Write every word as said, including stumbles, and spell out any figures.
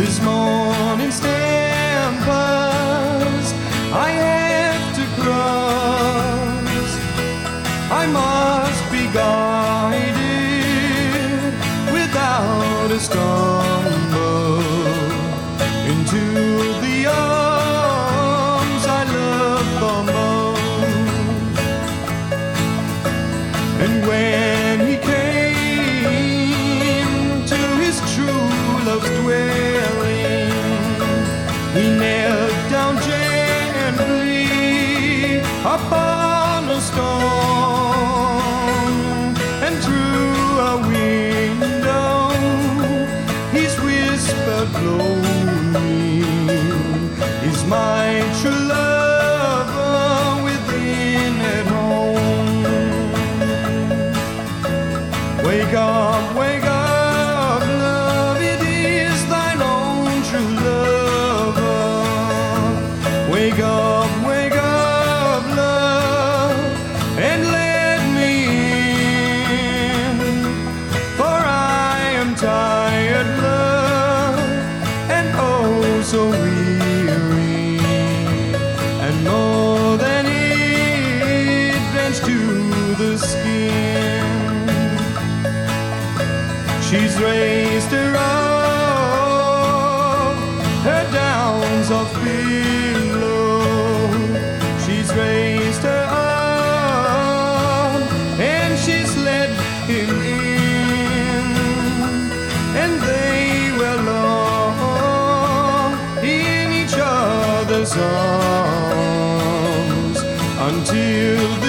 his morning's tempest I have to cross. I must be guided without a stumble into the arms I love the most. And when he came to his true love's dwelling, he knelt down gently upon a stone, and through a window he's whispered lonely, is my true lover within at home. Wake up, wake up, love, it is thine own true lover. Wake up, wake up, love, and let me in, for I am tired, love, and oh so weary, and more than it, drenched to the skin. She's raised her up, her downs of pillow. She's raised her up, and she's let him in, and they were long in each other's arms until the